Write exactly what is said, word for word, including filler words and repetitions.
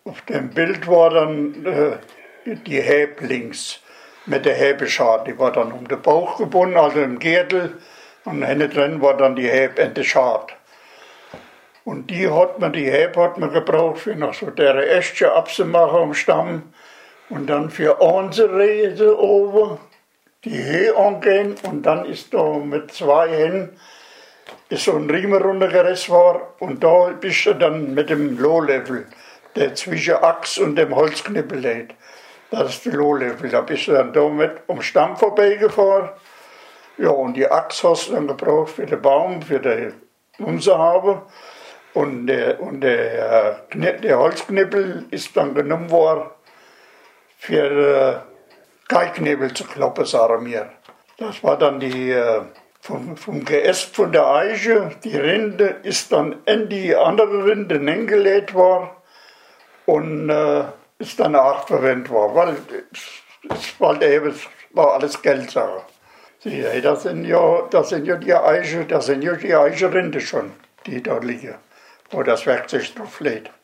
Auf dem Bild war dann äh, die Häb links mit der Häbeschar. Die war dann um den Bauch gebunden, also im Gürtel. Und hinten drin war dann die Häb in der Schar. Und die hat man, die Häb hat man gebraucht, für noch so der Ästchen abzumachen am Stamm. Und dann für anzureisen oben, die Häh angehen. Und dann ist da mit zwei Händen ist so ein Riemen runtergerissen worden. Und da bist du dann mit dem Lohlöffel, der zwischen Axt und dem Holzknippel liegt. Das ist der Lohlöffel. Da bist du dann da mit am Stamm vorbeigefahren. Ja, und die Axt hast du dann gebraucht für den Baum, für die Umsehabe. Und der, und der, der Holzknippel ist dann genommen worden für äh, Geigknebel zu kloppen, sagen wir. Das war dann die, äh, vom, vom Geäst von der Eiche, die Rinde ist dann in die andere Rinde hingelegt worden und äh, ist dann auch verwendet worden, weil es war, es war alles Geldsache. Sie, das sind ja, das sind ja die Eiche, das sind ja die Eichenrinde schon, die da liegen, wo das Werkzeug drauf liegt.